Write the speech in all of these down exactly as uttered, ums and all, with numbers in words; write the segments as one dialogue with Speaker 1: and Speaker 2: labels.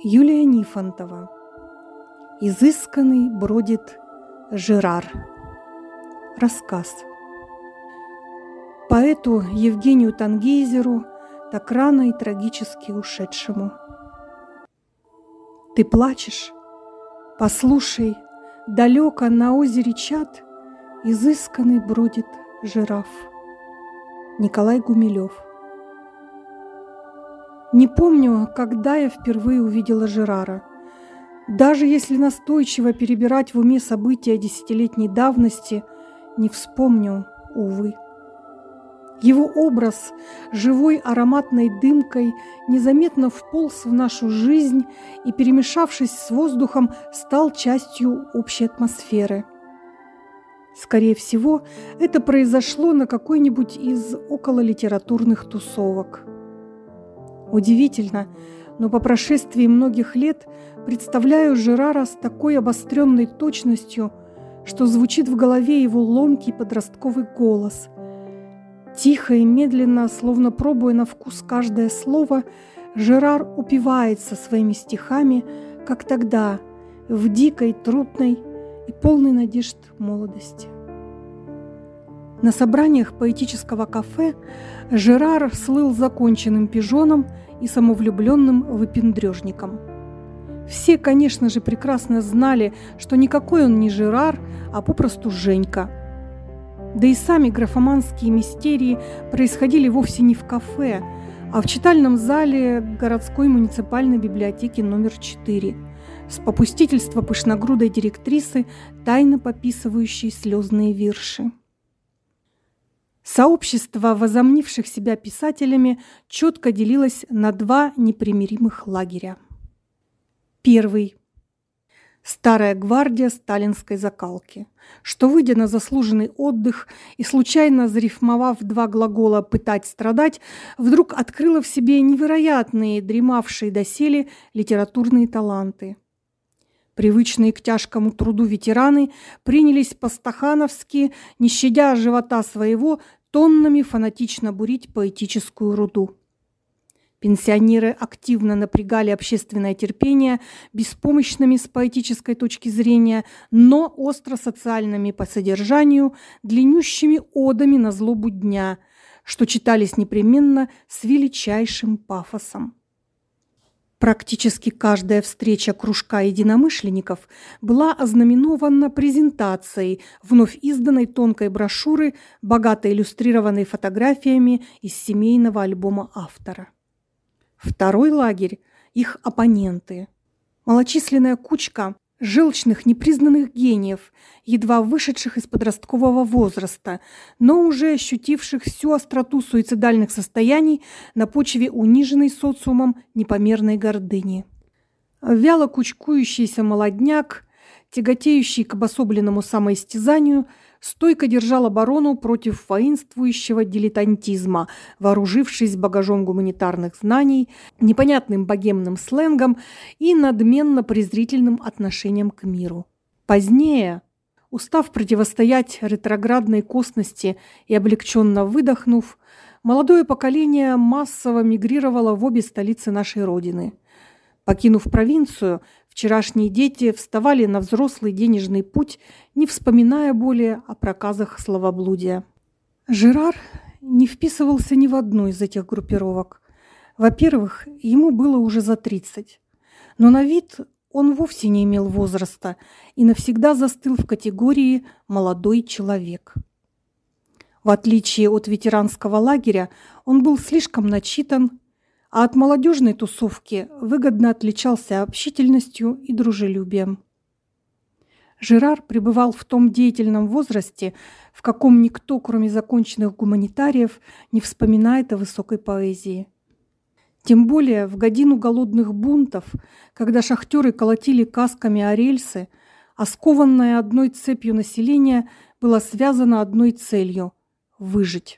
Speaker 1: Юлия Нифонтова. Изысканный бродит Жерар. Рассказ. Поэту Евгению Тангейзеру, так рано и трагически ушедшему. Ты плачешь? Послушай, далеко на озере Чад изысканный бродит жираф. Николай Гумилев. Не помню, когда я впервые увидела Жерара. Даже если настойчиво перебирать в уме события десятилетней давности, не вспомню, увы. Его образ, живой ароматной дымкой, незаметно вполз в нашу жизнь и, перемешавшись с воздухом, стал частью общей атмосферы. Скорее всего, это произошло на какой-нибудь из окололитературных тусовок. Удивительно, но по прошествии многих лет представляю Жерара с такой обостренной точностью, что звучит в голове его ломкий подростковый голос. Тихо и медленно, словно пробуя на вкус каждое слово, Жерар упивается своими стихами, как тогда, в дикой, трудной и полной надежд молодости. На собраниях поэтического кафе Жерар слыл законченным пижоном и самовлюбленным выпендрежником. Все, конечно же, прекрасно знали, что никакой он не Жерар, а попросту Женька. Да и сами графоманские мистерии происходили вовсе не в кафе, а в читальном зале городской муниципальной библиотеки номер четыре с попустительства пышногрудой директрисы, тайно пописывающей слезные вирши. Сообщество возомнивших себя писателями четко делилось на два непримиримых лагеря. Первый. Старая гвардия сталинской закалки, что, выйдя на заслуженный отдых и случайно зарифмовав два глагола «пытать», «страдать», вдруг открыла в себе невероятные, дремавшие доселе литературные таланты. Привычные к тяжкому труду ветераны принялись по-стахановски, не щадя живота своего, тоннами фанатично бурить поэтическую руду. Пенсионеры активно напрягали общественное терпение беспомощными с поэтической точки зрения, но остро социальными по содержанию, длиннющими одами на злобу дня, что читались непременно с величайшим пафосом. Практически каждая встреча кружка единомышленников была ознаменована презентацией вновь изданной тонкой брошюры, богато иллюстрированной фотографиями из семейного альбома автора. Второй лагерь – их оппоненты. Малочисленная кучка желчных непризнанных гениев, едва вышедших из подросткового возраста, но уже ощутивших всю остроту суицидальных состояний на почве униженной социумом непомерной гордыни. Вяло кучкующийся молодняк, тяготеющий к обособленному самоистязанию, стойко держал оборону против воинствующего дилетантизма, вооружившись багажом гуманитарных знаний, непонятным богемным сленгом и надменно-презрительным отношением к миру. Позднее, устав противостоять ретроградной косности и облегченно выдохнув, молодое поколение массово мигрировало в обе столицы нашей Родины. Покинув провинцию, вчерашние дети вставали на взрослый денежный путь, не вспоминая более о проказах словоблудия. Жерар не вписывался ни в одну из этих группировок. Во-первых, ему было уже за тридцать, но на вид он вовсе не имел возраста и навсегда застыл в категории «молодой человек». В отличие от ветеранского лагеря, он был слишком начитан, а от молодежной тусовки выгодно отличался общительностью и дружелюбием. Жерар пребывал в том деятельном возрасте, в каком никто, кроме законченных гуманитариев, не вспоминает о высокой поэзии. Тем более в годину голодных бунтов, когда шахтеры колотили касками о рельсы, а скованное одной цепью население было связано одной целью – выжить.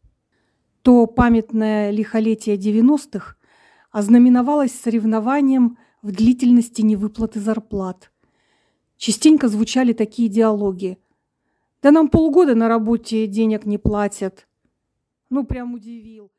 Speaker 1: То памятное лихолетие девяностых ознаменовалось соревнованием в длительности невыплаты зарплат. Частенько звучали такие диалоги. «Да нам полгода на работе денег не платят». Ну, прям удивил.